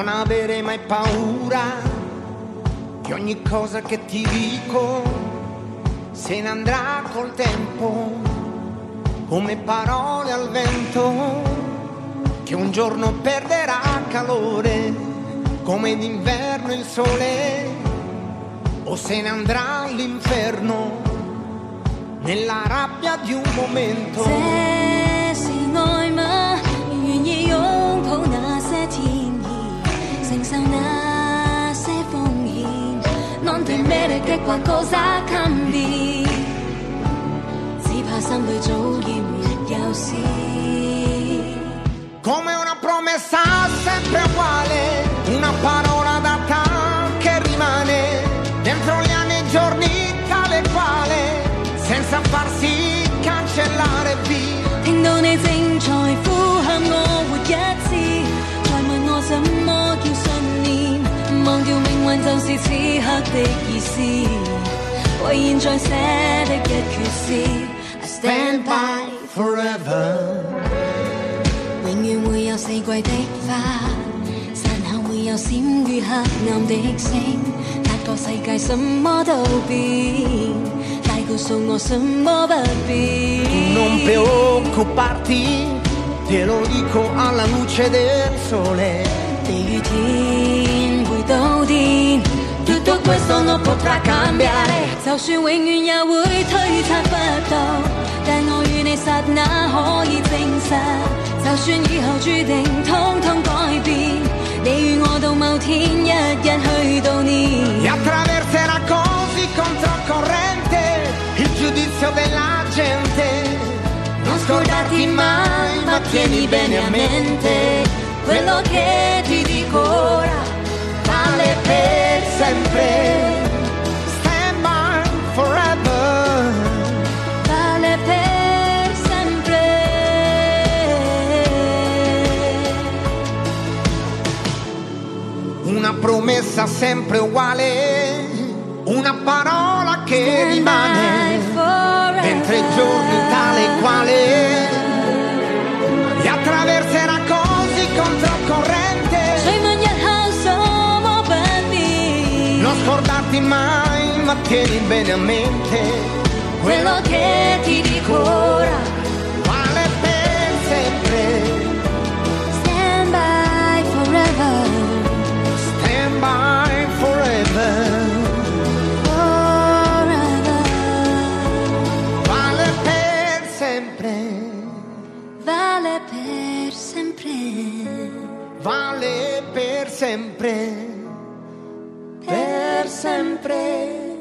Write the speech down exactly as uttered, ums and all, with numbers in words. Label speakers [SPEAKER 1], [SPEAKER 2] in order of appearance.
[SPEAKER 1] non avere mai paura che ogni cosa che ti dico se ne andrà col tempo, come parole al vento, che un giorno perderà calore, come d'inverno il sole, o se ne andrà all'inferno, nella rabbia di un momento.
[SPEAKER 2] 這是愛嗎？願意擁抱那些天意，承受那些風險 Non temere che qualcosa cambi， 只怕心裏早已沒有事。
[SPEAKER 1] Come una promessa sempre uguale, una parola data che rimane dentro gli anni e giorni tale quale, senza farsi cancellare via。
[SPEAKER 2] 聽到你正在呼喊我活一次，再問我什麼叫信念，忘掉命運就是此刻的意思，為現在寫的一闕詩 I stand by
[SPEAKER 1] forever。
[SPEAKER 2] 永遠會有四季的花，山後會有閃於黑暗的星，發覺世界什麼都變，大告訴我什麼不變。
[SPEAKER 1] Non preoccuparti, te lo dico alla luce del sole。
[SPEAKER 2] 地與天會倒電 Tutto questo non potrà cambiare， 就算永遠也會推測不到，但我與你剎那可以證實，就算以後注定通通改變，你與我到某天一日去悼念。
[SPEAKER 1] E attraverserà così controcorrente il giudizio della gente.
[SPEAKER 2] Non scordarti mai, ma tieni bene a mente quello che ti dico ora vale per sempre.
[SPEAKER 1] Stand by forever.
[SPEAKER 2] Vale per sempre.
[SPEAKER 1] Una promessa sempre uguale, una parola che
[SPEAKER 2] Stand
[SPEAKER 1] rimane mentre i giorni tale quale, e attraverserà così controcorrente. Non scordarti mai, ma tieni bene a mente
[SPEAKER 2] quello che ti dico ora
[SPEAKER 1] vale per sempre.
[SPEAKER 2] Stand by forever.
[SPEAKER 1] Stand by forever.
[SPEAKER 2] Vale per sempre.
[SPEAKER 1] Vale per sempre. Per sempre.